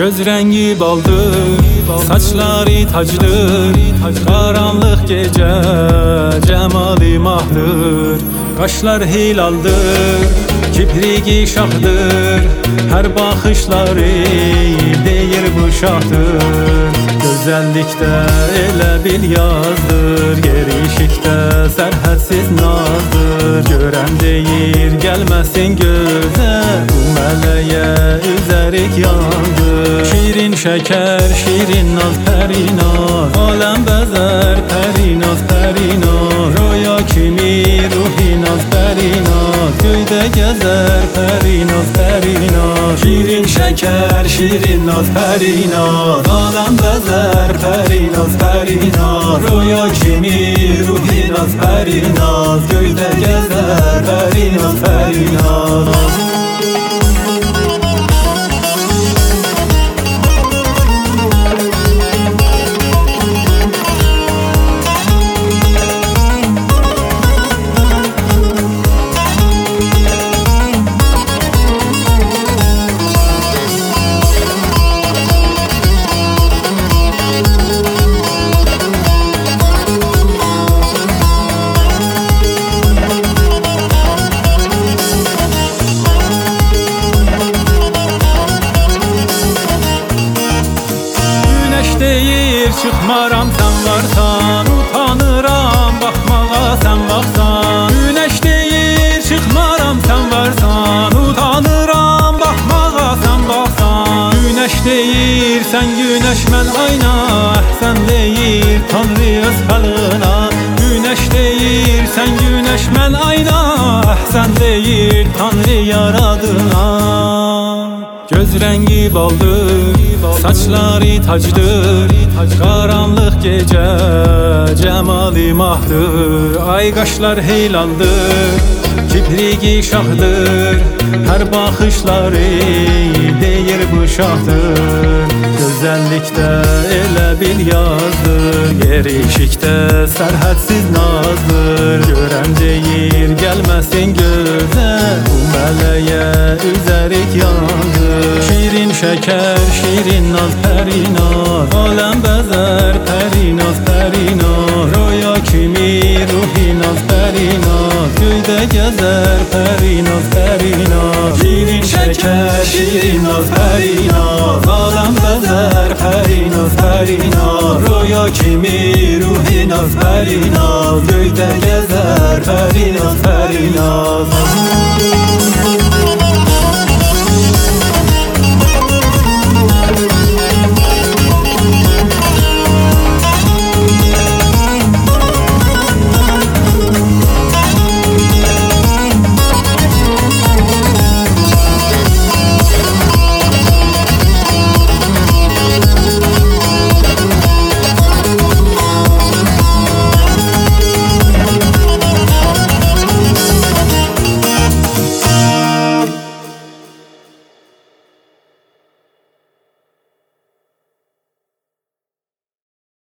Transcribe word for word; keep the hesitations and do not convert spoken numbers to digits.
Göz rengi baldır, saçları tacdır, karanlık gece cemali mahdır. Kaşlar hilaldır, kiprigi şahdır, her bakışları deyir bu şahdır. Güzellikte elə bil yazdır, gerişikte sərhədsiz nazdır. Görən deyir gəlməsin gözə, bu mələyə üzərik yandır. Şirin şeker, şirin naz, pərinaz, aləm bəzər, pərinaz, pərinaz. Roya kimi ruhinaz, pərinaz, göydə gəzər, pərinaz, pərinaz. Şirin şeker, şirin naz, pərinaz, aləm bəzər, pərinaz, pərinaz. Roya kimi ruhinaz, pərinaz, göydə gəzər, pərinaz, pərinaz. Deyir çıkmaram sen varsan, utanıram bakmağa sen baksan. Güneş deyir çıkmaram sen varsan, utanıram bakmağa sen baksan. Güneş deyir sen güneş mən ayna, əhsən deyir Tanrı öz xalqına. Güneş deyir sen güneş mən ayna, əhsən deyir Tanrı yaradına. Göz rengi baldır, saçları tacdır, karanlık gece cemali mahdır. Ay kaşlar hilaldır, kiprigi şahdır, her bakışları deyir bu şahdır. Güzellikte elə bil yazdır, gerişikte sərhədsiz nazdır. Görən deyir gəlməsin gözə, bu mələyə üzərik yandır. Şirin şeker, şirin naz, pərinaz, aləm bəzər, pərinaz, pərinaz. Roya kimi ruhinaz, pərinaz, göydə gəzər, pərinaz, pərinaz. Şirin şeker, şirin naz, pərinaz, aləm bəzər, pərinaz, pərinaz. Roya kimi ruhinaz, pərinaz, göydə gəzər, pərinaz, pərinaz.